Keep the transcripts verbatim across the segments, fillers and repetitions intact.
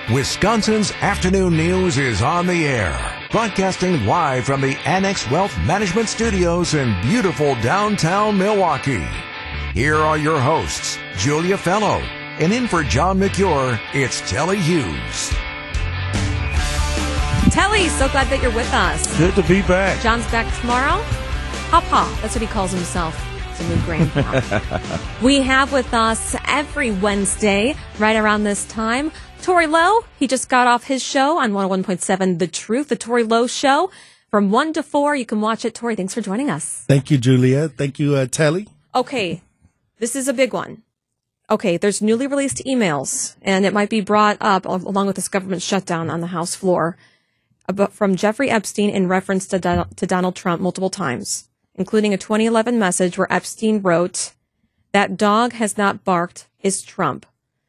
Wisconsin's Afternoon News is on the air, broadcasting live from the Annex Wealth Management Studios in beautiful downtown Milwaukee. Here are your hosts, Julia Fellow, and in for John McCure, it's Telly Hughes. Telly, so glad that you're with us. Good to be back. John's back tomorrow. Papa, that's what he calls himself. It's a new grandpa. We have with us every Wednesday, right around this time, Tori Lowe. He just got off his show on one oh one point seven The Truth, the Tori Lowe Show. From one to four, you can watch it. Tori, thanks for joining us. Thank you, Julia. Thank you, uh, Telly. Okay, this is a big one. Okay, there's newly released emails, and it might be brought up along with this government shutdown on the House floor, about, from Jeffrey Epstein in reference to, Don- to Donald Trump multiple times, including a twenty eleven message where Epstein wrote, "That dog has not barked is Trump."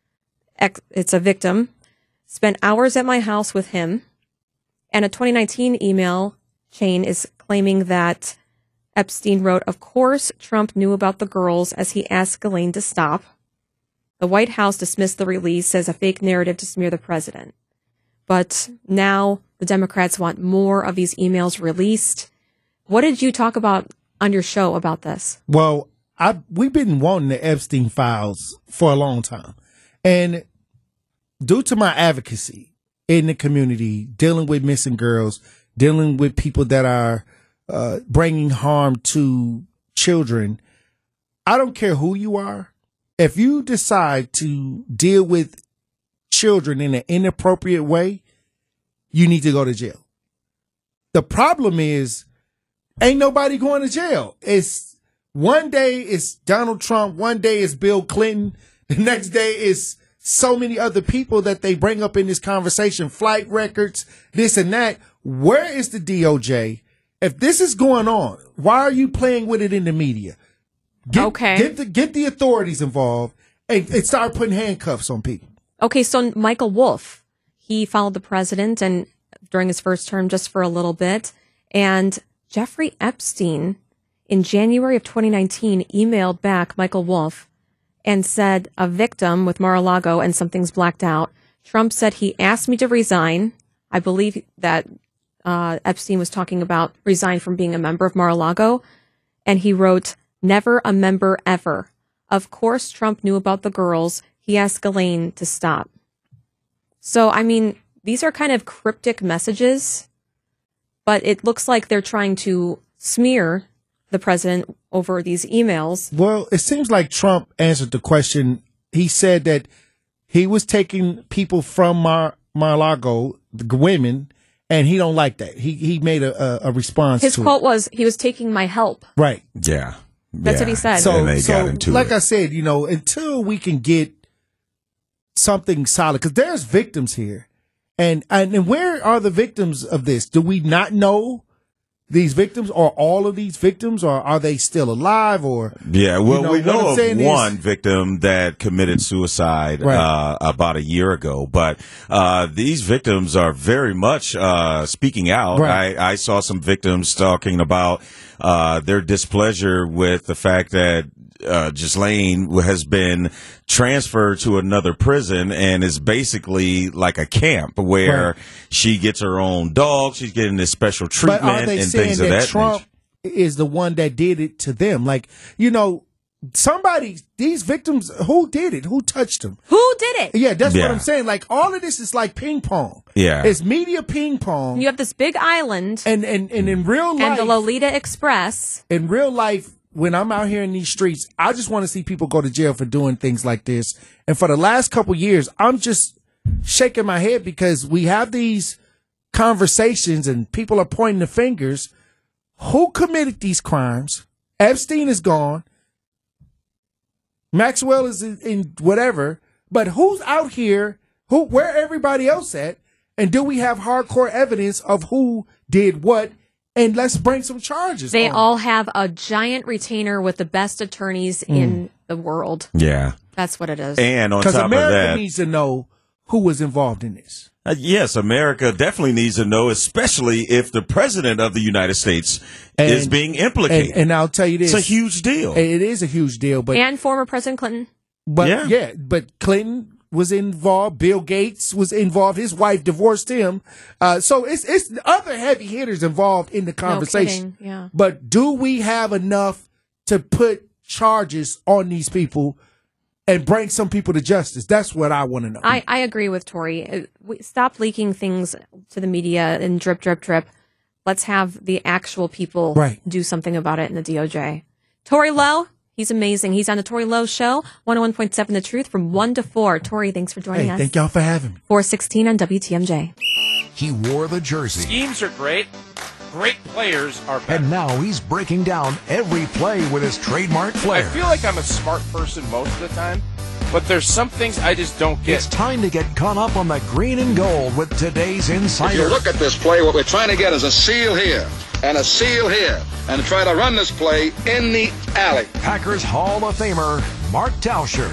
It's a victim. Spent hours at my house with him. And a twenty nineteen email chain is claiming that Epstein wrote, "Of course, Trump knew about the girls," as he asked Ghislaine to stop. The White House dismissed the release as a fake narrative to smear the president. But now the Democrats want more of these emails released. What did you talk about on your show about this? Well, I, we've been wanting the Epstein files for a long time. And due to my advocacy in the community, dealing with missing girls, dealing with people that are uh, bringing harm to children, I don't care who you are. If you decide to deal with children in an inappropriate way, you need to go to jail. The problem is, ain't nobody going to jail. It's one day it's Donald Trump, one day it's Bill Clinton, the next day is so many other people that they bring up in this conversation, flight records, this and that. Where is the D O J? If this is going on, why are you playing with it in the media? Get, okay. Get the, get the authorities involved and, and start putting handcuffs on people. Okay, so Michael Wolff, he followed the president and during his first term just for a little bit. And Jeffrey Epstein, in January of twenty nineteen, emailed back Michael Wolff and said, "A victim with Mar-a-Lago and something's blacked out. Trump said he asked me to resign." I believe that uh, Epstein was talking about resign from being a member of Mar-a-Lago. And he wrote, "Never a member ever. Of course, Trump knew about the girls. He asked Ghislaine to stop." So, I mean, these are kind of cryptic messages, but it looks like they're trying to smear the president over these emails. Well, it seems like Trump answered the question. He said that he was taking people from Mar- Mar-a-Lago, the women, and he don't like that. He he made a, a, a response His to quote it. was, he was taking my help. Right. Yeah. That's yeah. what he said. So, and they so got into like it. I said, you know, until we can get something solid, because there's victims here. And, and and where are the victims of this? Do we not know these victims, or all of these victims, or are they still alive? Or Yeah, well, you know, we what know I'm saying of is- one victim that committed suicide Right. uh, about a year ago, but uh, these victims are very much uh, speaking out. Right. I, I saw some victims talking about uh, their displeasure with the fact that uh, Ghislaine has been transferred to another prison and is basically like a camp where Right. she gets her own dog. She's getting this special But treatment are they and saying things that, of that Trump nature. is the one that did it to them? Like, you know, somebody, these victims, who did it? Who touched them? Who did it? Yeah, that's Yeah. what I'm saying. Like, all of this is like ping pong. Yeah. It's media ping pong. You have this big island And, and, and in real life, and the Lolita Express. in real life, when I'm out here in these streets, I just want to see people go to jail for doing things like this. And for the last couple years, I'm just shaking my head because we have these conversations and people are pointing the fingers. Who committed these crimes? Epstein is gone. Maxwell is in, in whatever. But who's out here? Who? Where everybody else at? And do we have hardcore evidence of who did what? And let's bring some charges. They on. all have a giant retainer with the best attorneys in the world. Yeah. That's what it is. And on Because top America of that, needs to know who was involved in this. Uh, yes, America definitely needs to know, especially if the president of the United States And- is being implicated. And, and I'll tell you this. it's a huge deal. It is a huge deal, but And former President Clinton. but Yeah. yeah. but Clinton was involved. Bill Gates was involved. His wife divorced him. Uh, so it's it's other heavy hitters involved in the conversation. No yeah. But do we have enough to put charges on these people and bring some people to justice? That's what I want to know. I, I agree with Tori. Stop leaking things to the media and drip, drip, drip. Let's have the actual people right. do something about it in the D O J. Tori Lowe, he's amazing. He's on the Tori Lowe Show, one oh one point seven The Truth from one to four. Tori, thanks for joining hey, us. Thank y'all for having me. four sixteen on W T M J. He wore the jersey. Schemes are great. Great players are better. And now he's breaking down every play with his trademark flair. I feel like I'm a smart person most of the time, but there's some things I just don't get. It's time to get caught up on the green and gold with today's Insider. If you look at this play, what we're trying to get is a seal here and a seal here and try to run this play in the alley. Packers Hall of Famer Mark Tauscher.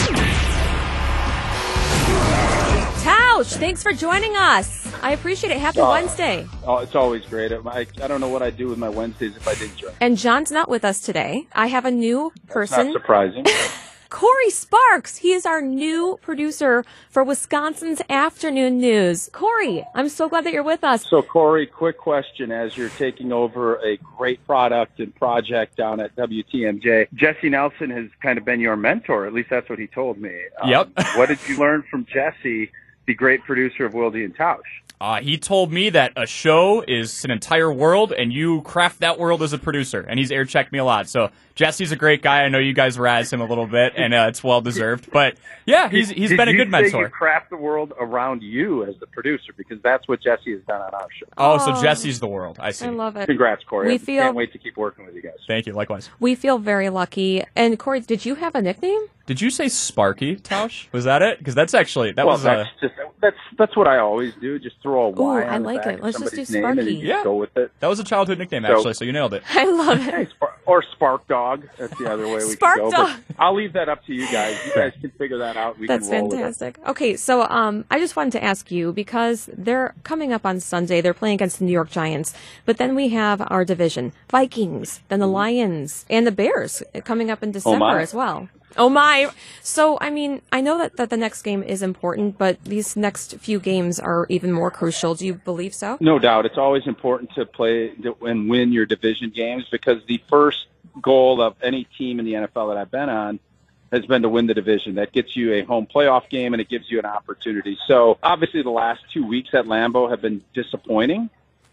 Tausch, thanks for joining us. I appreciate it. Happy uh, Wednesday. Oh, it's always great. I, I don't know what I'd do with my Wednesdays if I didn't join. And John's not with us today. I have a new person. That's not surprising. Corey Sparks. He is our new producer for Wisconsin's Afternoon News. Corey, I'm so glad that you're with us. So, Corey, quick question. As you're taking over a great product and project down at W T M J, Jesse Nelson has kind of been your mentor. At least that's what he told me. Um, Yep. What did you learn from Jesse, the great producer of Wilde and Tausch? Uh, he told me that a show is an entire world, and you craft that world as a producer. And he's air-checked me a lot. So Jesse's a great guy. I know you guys razz him a little bit, and uh, it's well-deserved. But, yeah, he's he's Did been a you good say mentor. You craft the world around you as the producer, because that's what Jesse has done on our show. Oh, so Oh. Jesse's the world. I see. I love it. Congrats, Corey. We I feel- can't wait to keep working with you guys. Thank you. Likewise. We feel very lucky. And Corey, did you have a nickname? Did you say Sparky, Tausch? Was that it? Because that's actually, that well, was that's a, just that's that's what I always do. Just throw a Y Ooh, I on the like back it. of Let's just do somebody's name and Sparky. you just Yeah. go with it. that was a childhood nickname, So- actually, so you nailed it. I love it. Hey, Spar- or Spark Dog. That's the other way we Spark can go. Dog. But I'll leave that up to you guys. You guys can figure that out. We That's can roll fantastic. Okay, so um, I just wanted to ask you, because they're coming up on Sunday. They're playing against the New York Giants. But then we have our division, Vikings, then the Lions, and the Bears coming up in December my. as well. Oh, my. So, I mean, I know that, that the next game is important, but these next few games are even more crucial. Do you believe so? No doubt. It's always important to play and win your division games, because the first goal of any team in the N F L that I've been on has been to win the division. That gets you a home playoff game, and it gives you an opportunity. So obviously the last two weeks at Lambeau have been disappointing,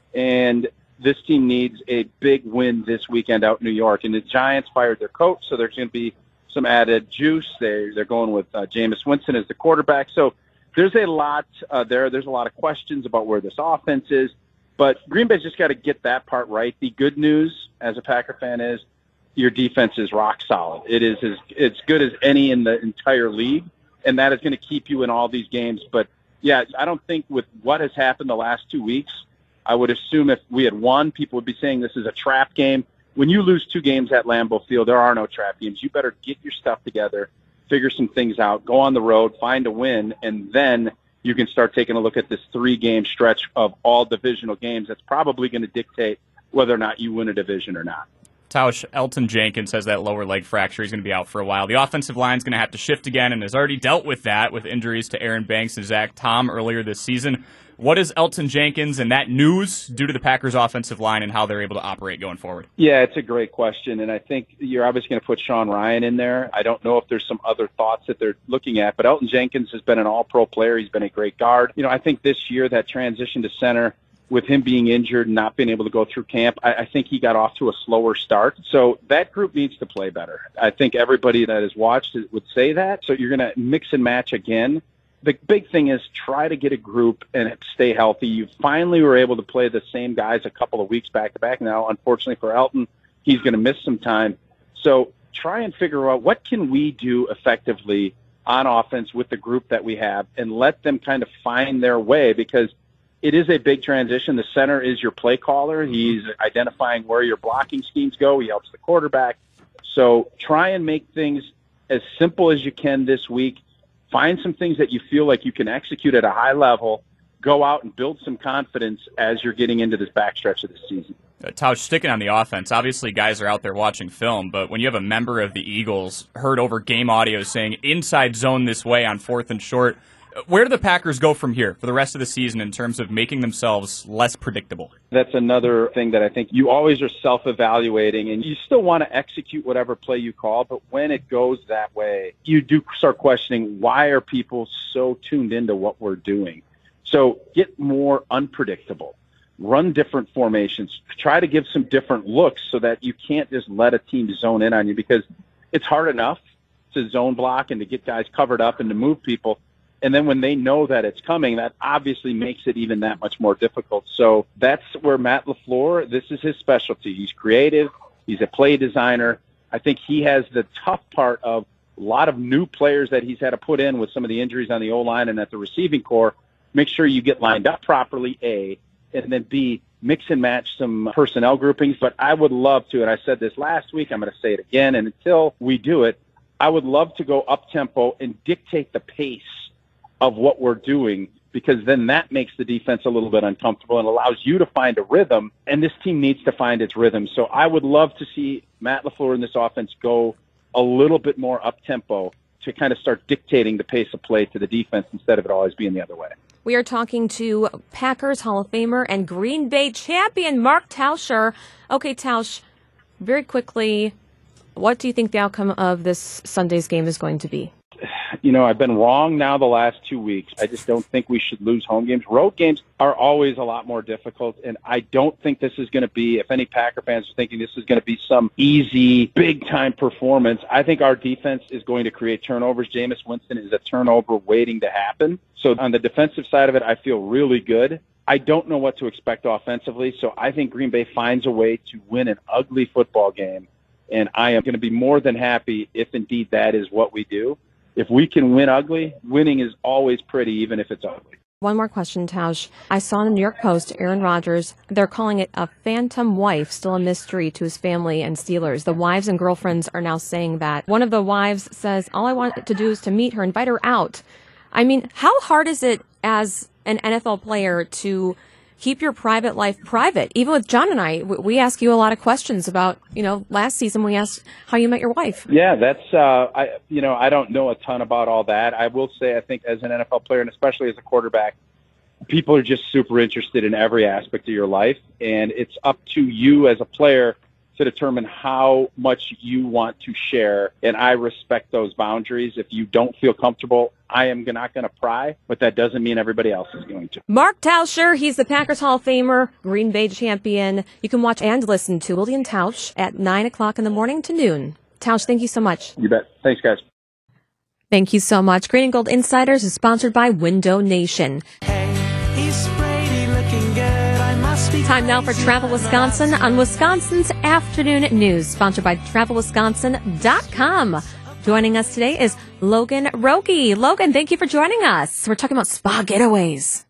and this team needs a big win this weekend out in New York. And the Giants fired their coach, so there's going to be some added juice. They, they're going with uh, Jameis Winston as the quarterback. So there's a lot uh, there. There's a lot of questions about where this offense is. But Green Bay's just got to get that part right. The good news as a Packer fan is your defense is rock solid. It is as it's good as any in the entire league, and that is going to keep you in all these games. But, yeah, I don't think with what has happened the last two weeks, I would assume if we had won, people would be saying this is a trap game. When you lose two games at Lambeau Field, there are no trap games. You better get your stuff together, figure some things out, go on the road, find a win, and then you can start taking a look at this three-game stretch of all divisional games. That's probably going to dictate whether or not you win a division or not. Tausch, Elton Jenkins has that lower leg fracture. He's going to be out for a while. The offensive line is going to have to shift again and has already dealt with that with injuries to Aaron Banks and Zach Tom earlier this season. What does Elton Jenkins and that news do to the Packers' offensive line and how they're able to operate going forward? Yeah, it's a great question, and I think you're obviously going to put Sean Ryan in there. I don't know if there's some other thoughts that they're looking at, but Elton Jenkins has been an all-pro player. He's been a great guard. You know, I think this year that transition to center, with him being injured and not being able to go through camp, I, I think he got off to a slower start. So that group needs to play better. I think everybody that has watched it would say that. So you're going to mix and match again. The big thing is try to get a group and stay healthy. You finally were able to play the same guys a couple of weeks back to back. Now, unfortunately for Elton, he's going to miss some time. So try and figure out what can we do effectively on offense with the group that we have and let them kind of find their way, because it is a big transition. The center is your play caller. He's identifying where your blocking schemes go. He helps the quarterback. So try and make things as simple as you can this week. Find some things that you feel like you can execute at a high level. Go out and build some confidence as you're getting into this backstretch of the season. Uh, Tausch, sticking on the offense, obviously guys are out there watching film, but when you have a member of the Eagles heard over game audio saying inside zone this way on fourth and short, where do the Packers go from here for the rest of the season in terms of making themselves less predictable? That's another thing that I think you always are self-evaluating, and you still want to execute whatever play you call, but when it goes that way, you do start questioning, why are people so tuned into what we're doing? So get more unpredictable. Run different formations. Try to give some different looks so that you can't just let a team zone in on you, because it's hard enough to zone block and to get guys covered up and to move people. And then when they know that it's coming, that obviously makes it even that much more difficult. So that's where Matt LaFleur, this is his specialty. He's creative. He's a play designer. I think he has the tough part of a lot of new players that he's had to put in with some of the injuries on the O-line and at the receiving core. Make sure you get lined up properly, A, and then B, mix and match some personnel groupings. But I would love to, and I said this last week, I'm going to say it again, and until we do it, I would love to go up-tempo and dictate the pace of what we're doing, because then that makes the defense a little bit uncomfortable and allows you to find a rhythm, and this team needs to find its rhythm. So I would love to see Matt LaFleur in this offense go a little bit more up-tempo to kind of start dictating the pace of play to the defense instead of it always being the other way. We are talking to Packers Hall of Famer and Green Bay champion Mark Tauscher. Okay, Tausch, very quickly, what do you think the outcome of this Sunday's game is going to be? You know, I've been wrong now the last two weeks. I just don't think we should lose home games. Road games are always a lot more difficult, and I don't think this is going to be, if any Packer fans are thinking this is going to be some easy, big-time performance, I think our defense is going to create turnovers. Jameis Winston is a turnover waiting to happen. So on the defensive side of it, I feel really good. I don't know what to expect offensively, so I think Green Bay finds a way to win an ugly football game, and I am going to be more than happy if indeed that is what we do. If we can win ugly, winning is always pretty, even if it's ugly. One more question, Tausch. I saw in the New York Post, Aaron Rodgers, they're calling it a phantom wife, still a mystery to his family and Steelers. The wives and girlfriends are now saying that. One of the wives says, all I want to do is to meet her, invite her out. I mean, how hard is it as an N F L player to keep your private life private? Even with John and I, we ask you a lot of questions about, you know, last season we asked how you met your wife. Yeah, that's, uh, I, you know, I don't know a ton about all that. I will say, I think as an N F L player, and especially as a quarterback, people are just super interested in every aspect of your life. And it's up to you as a player to determine how much you want to share. And I respect those boundaries. If you don't feel comfortable, I am not going to pry, but that doesn't mean everybody else is going to. Mark Tauscher, he's the Packers Hall of Famer, Green Bay champion. You can watch and listen to Willie and Tausch at nine o'clock in the morning to noon. Tausch, thank you so much. You bet. Thanks, guys. Thank you so much. Green and Gold Insiders is sponsored by Window Nation. Hey, he's Brady looking good. I must be Time now for Travel Wisconsin on Wisconsin's Afternoon News, sponsored by travel wisconsin dot com. Joining us today is Logan Roque. Logan, thank you for joining us. We're talking about spa getaways.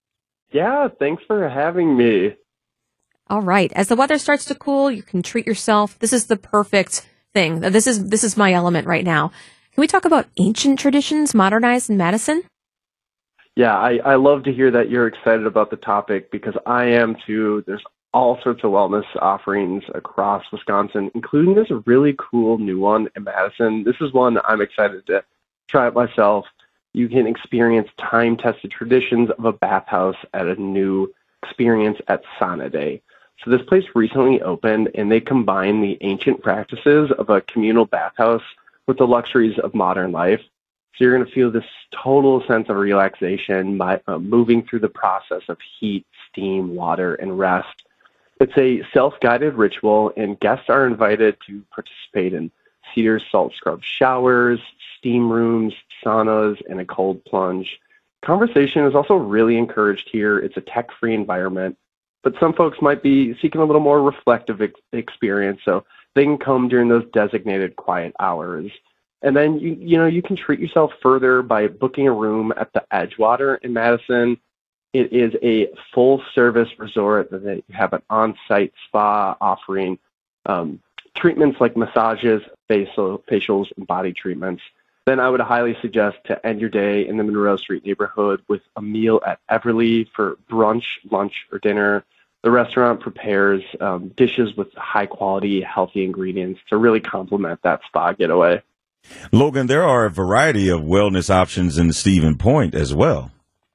Yeah, thanks for having me. All right. As the weather starts to cool, you can treat yourself. This is the perfect thing. This is this is my element right now. Can we talk about ancient traditions modernized in Madison? Yeah, I, I love to hear that you're excited about the topic, because I am too. There's all sorts of wellness offerings across Wisconsin, including this really cool new one in Madison. This is one I'm excited to try it myself. You can experience time-tested traditions of a bathhouse at a new experience at Sauna Day. So this place recently opened, and they combine the ancient practices of a communal bathhouse with the luxuries of modern life. So you're going to feel this total sense of relaxation by uh, moving through the process of heat, steam, water, and rest. It's a self-guided ritual, and guests are invited to participate in cedar salt scrub showers, steam rooms, saunas, and a cold plunge. Conversation is also really encouraged here. It's a tech-free environment, but some folks might be seeking a little more reflective ex- experience, so they can come during those designated quiet hours. And then, you you know, you can treat yourself further by booking a room at the Edgewater in Madison. It is a full-service resort that they have an on-site spa offering um, treatments like massages, facial, facials, and body treatments. Then I would highly suggest to end your day in the Monroe Street neighborhood with a meal at Everly for brunch, lunch, or dinner. The restaurant prepares um, dishes with high quality, healthy ingredients to really complement that spa getaway. Logan, there are a variety of wellness options in Stephen Point as well.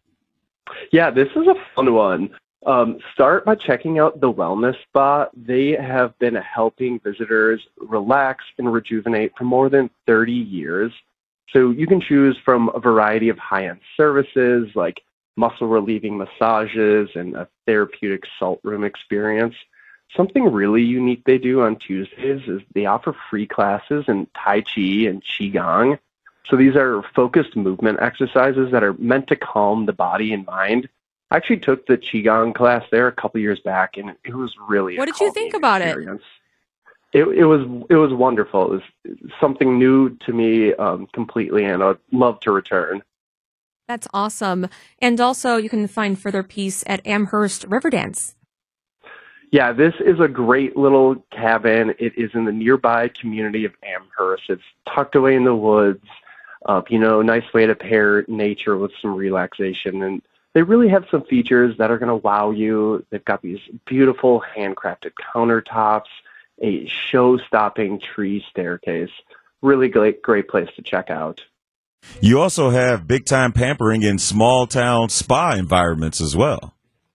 Yeah, this is a fun one. Um, start by checking out the Wellness Spa. They have been helping visitors relax and rejuvenate for more than thirty years. So you can choose from a variety of high-end services like muscle-relieving massages and a therapeutic salt room experience. Something really unique they do on Tuesdays is they offer free classes in Tai Chi and Qigong. So these are focused movement exercises that are meant to calm the body and mind. I actually took the Qigong class there a couple years back, and it was really What did you think about experience. it? It, it was it was wonderful. It was something new to me um, completely, and I'd love to return. That's awesome. And also, you can find further peace at Amherst Riverdance. Yeah, this is a great little cabin. It is in the nearby community of Amherst. It's tucked away in the woods. Uh, you know, nice way to pair nature with some relaxation. And they really have some features that are going to wow you. They've got these beautiful handcrafted countertops, a show-stopping tree staircase. Really great, great place to check out. You also have big-time pampering in small-town spa environments as well.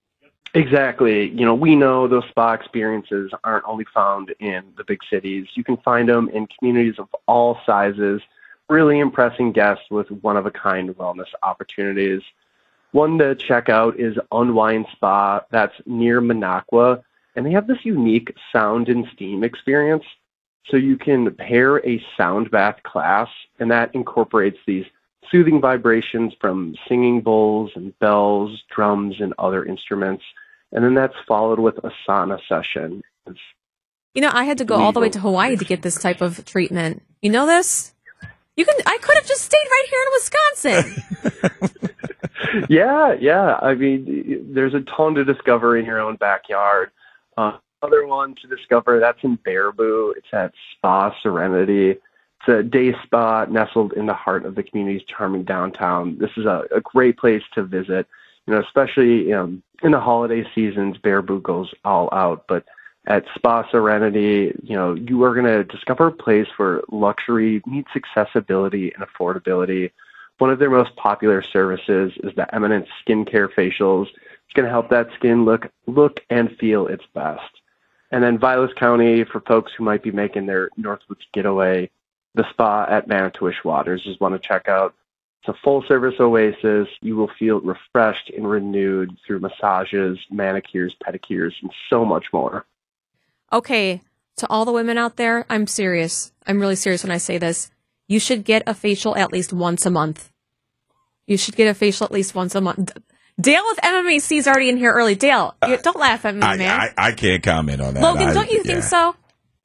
Exactly. You know, we know those spa experiences aren't only found in the big cities. You can find them in communities of all sizes, really impressing guests with one-of-a-kind wellness opportunities. One to check out is Unwind Spa. That's near Minocqua, and they have this unique sound and steam experience. So you can pair a sound bath class, and that incorporates these soothing vibrations from singing bowls and bells, drums, and other instruments. And then that's followed with a sauna session. It's You know, I had to go all the way to Hawaii to get this type of treatment. You know this? You can. I could have just stayed right here in Wisconsin. yeah, yeah. I mean, there's a ton to discover in your own backyard. Uh, other one to discover, that's in Baraboo. It's at Spa Serenity. It's a day spa nestled in the heart of the community's charming downtown. This is a, a great place to visit, you know, especially um, in the holiday seasons. Baraboo goes all out, but at Spa Serenity, you know, you are going to discover a place where luxury meets accessibility and affordability. One of their most popular services is the Eminence Skincare Facials. It's going to help that skin look look and feel its best. And then Vilas County, for folks who might be making their Northwoods getaway, the spa at Manitowish Waters is one to check out. It's a full-service oasis. You will feel refreshed and renewed through massages, manicures, pedicures, and so much more. Okay, to all the women out there, I'm serious. I'm really serious when I say this. You should get a facial at least once a month. You should get a facial at least once a month. Dale with M M A C is already in here early. Dale, you, don't laugh at me, I, man. I, I can't comment on that. Logan, I, don't you yeah. think so?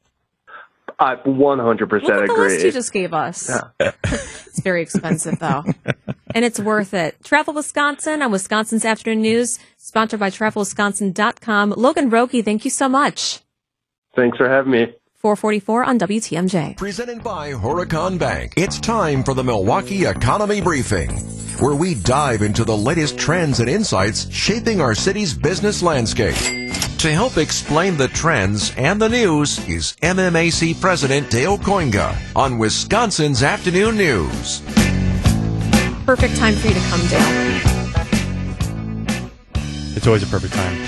I one hundred percent Look at the agree. list you just gave us. Yeah. It's very expensive, though. And it's worth it. Travel Wisconsin on Wisconsin's Afternoon News, sponsored by travel wisconsin dot com. Logan Roque, thank you so much. Thanks for having me. four forty-four on W T M J. Presented by Huracan Bank. It's time for the Milwaukee Economy Briefing, where we dive into the latest trends and insights shaping our city's business landscape. To help explain the trends and the news is M M A C President Dale Koinga on Wisconsin's Afternoon News. Perfect time for you to come, Dale. It's always a perfect time.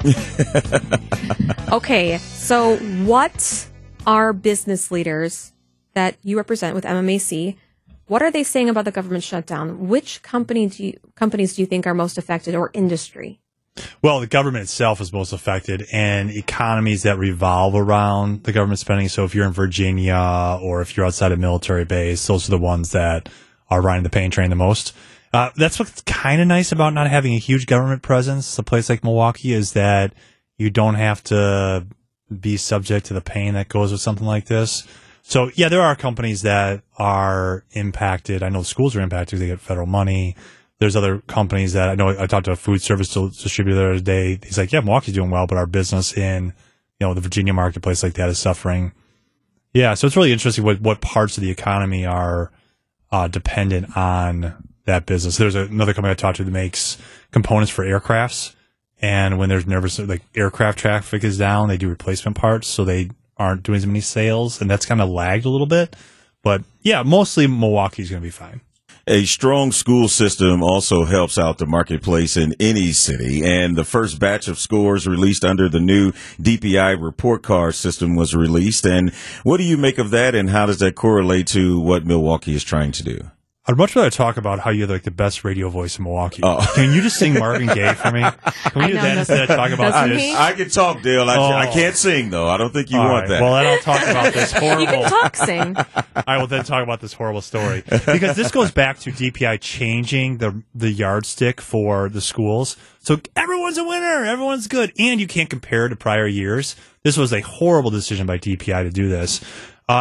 Okay, so what are business leaders that you represent with M M A C, what are they saying about the government shutdown? Which company do you, companies do you think are most affected, or industry? Well, the government itself is most affected, and economies that revolve around the government spending. So if you're in Virginia or if you're outside a military base, those are the ones that are riding the pain train the most. Uh, that's what's kind of nice about not having a huge government presence. A place like Milwaukee is that you don't have to be subject to the pain that goes with something like this. So, yeah, there are companies that are impacted. I know the schools are impacted. They get federal money. There's other companies that I know. I talked to a food service distributor the other day. He's like, yeah, Milwaukee's doing well, but our business in, you know, the Virginia marketplace like that is suffering. Yeah, so it's really interesting what, what parts of the economy are uh, dependent on that business. There's a, another company I talked to that makes components for aircrafts, And when there's nervous, like aircraft traffic is down, they do replacement parts, so they aren't doing as many sales, and that's kind of lagged a little bit. But yeah, mostly Milwaukee's going to be fine. A strong school system also helps out the marketplace in any city, and the first batch of scores released under the new D P I report card system was released. And what do you make of that, and how does that correlate to what Milwaukee is trying to do? I'd much rather talk about how you have like the best radio voice in Milwaukee. Oh. Can you just sing Marvin Gaye for me? Can we do know, that instead of talking about doesn't this? he? I can talk, Dale. I, Oh. I can't sing, though. I don't think you All want right. that. Well, then I'll talk about this horrible. You can talk, sing. I will then talk about this horrible story because this goes back to D P I changing the the yardstick for the schools. So everyone's a winner, everyone's good, and you can't compare to prior years. This was a horrible decision by D P I to do this. Uh,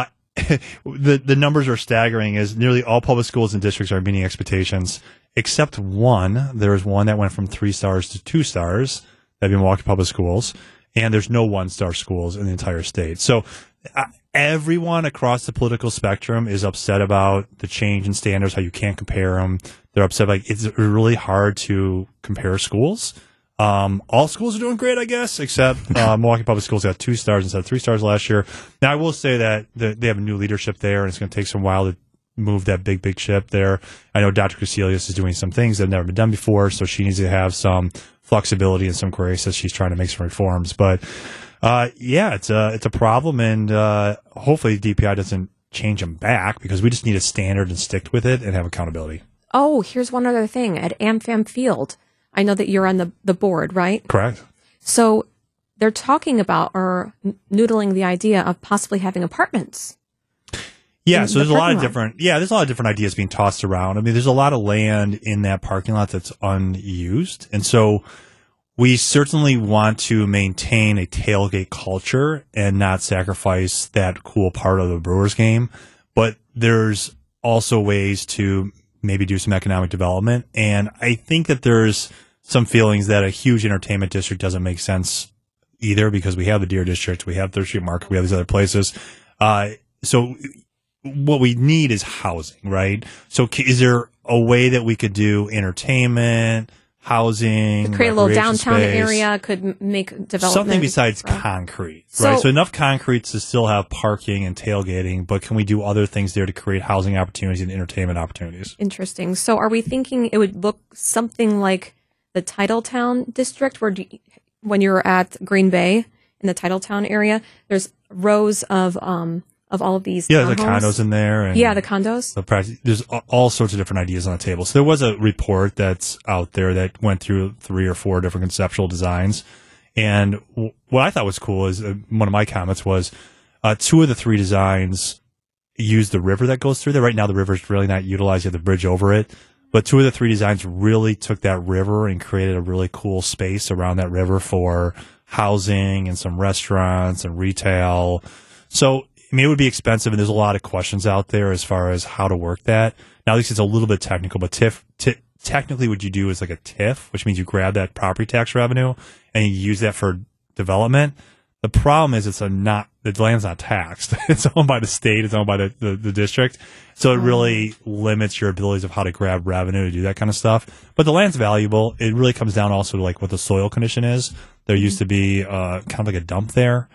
the the numbers are staggering. Is nearly all public schools and districts are meeting expectations, except one. There was one that went from three stars to two stars. That'd be Milwaukee Public Schools, and there's no one star schools in the entire state. So. Uh, Everyone across the political spectrum is upset about the change in standards, how you can't compare them. They're upset. Like, it's really hard to compare schools. Um, all schools are doing great, I guess, except uh, Milwaukee Public Schools got two stars instead of three stars last year. Now, I will say that the, they have a new leadership there, and it's going to take some while to move that big, big ship there. I know Doctor Casilius is doing some things that have never been done before, so she needs to have some flexibility and some grace as she's trying to make some reforms. But Uh, yeah, it's a, it's a problem, and uh, hopefully D P I doesn't change them back because we just need a standard and stick with it and have accountability. Oh, here's one other thing. At AmFam Field, I know that you're on the, the board, right? Correct. So they're talking about or noodling the idea of possibly having apartments. Yeah, in so there's the a lot parking of lot. different, yeah, there's a lot of different ideas being tossed around. I mean, there's a lot of land in that parking lot that's unused, and so we certainly want to maintain a tailgate culture and not sacrifice that cool part of the Brewers game. But there's also ways to maybe do some economic development. And I think that there's some feelings that a huge entertainment district doesn't make sense either because we have the Deer District, we have Third Street Market, we have these other places. Uh, so what we need is housing, right? So c- is there a way that we could do entertainment, housing, Create a little recreation downtown space, area, could m- make development. something besides uh, concrete, So- right? So enough concrete to still have parking and tailgating, but can we do other things there to create housing opportunities and entertainment opportunities? Interesting. So are we thinking it would look something like the Titletown district where do you, when you're at Green Bay in the Titletown area, there's rows of um of all of these Yeah, there's the townhomes? condos in there. And Yeah, the condos. the practice, there's a- all sorts of different ideas on the table. So there was a report that's out there that went through three or four different conceptual designs. And w- what I thought was cool is uh, one of my comments was uh, two of the three designs use the river that goes through there. Right now, the river is really not utilized. You have the bridge over it. But two of the three designs really took that river and created a really cool space around that river for housing and some restaurants and retail. So, I mean, it would be expensive, and there's a lot of questions out there as far as how to work that. Now, at least it's a little bit technical, but TIF, t- technically what you do is like a TIF, which means you grab that property tax revenue and you use that for development. The problem is it's a not, the land's not taxed. It's owned by the state. It's owned by the, the, the district. So it really limits your abilities of how to grab revenue to do that kind of stuff. But the land's valuable. It really comes down also to like what the soil condition is. There used to be uh, kind of like a dump there.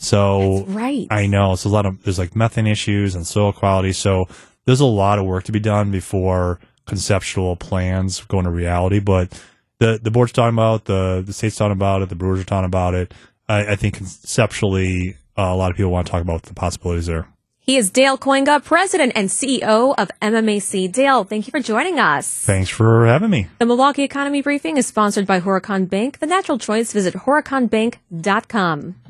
So That's right. I know. So a lot of, there's like methane issues and soil quality. So there's a lot of work to be done before conceptual plans go into reality. But the, the board's talking about it, the, the state's talking about it, the Brewers are talking about it. I, I think conceptually, uh, a lot of people want to talk about the possibilities there. He is Dale Koinga, President and C E O of M M A C. Dale, thank you for joining us. Thanks for having me. The Milwaukee Economy Briefing is sponsored by Horicon Bank. The natural choice. Visit horicon bank dot com.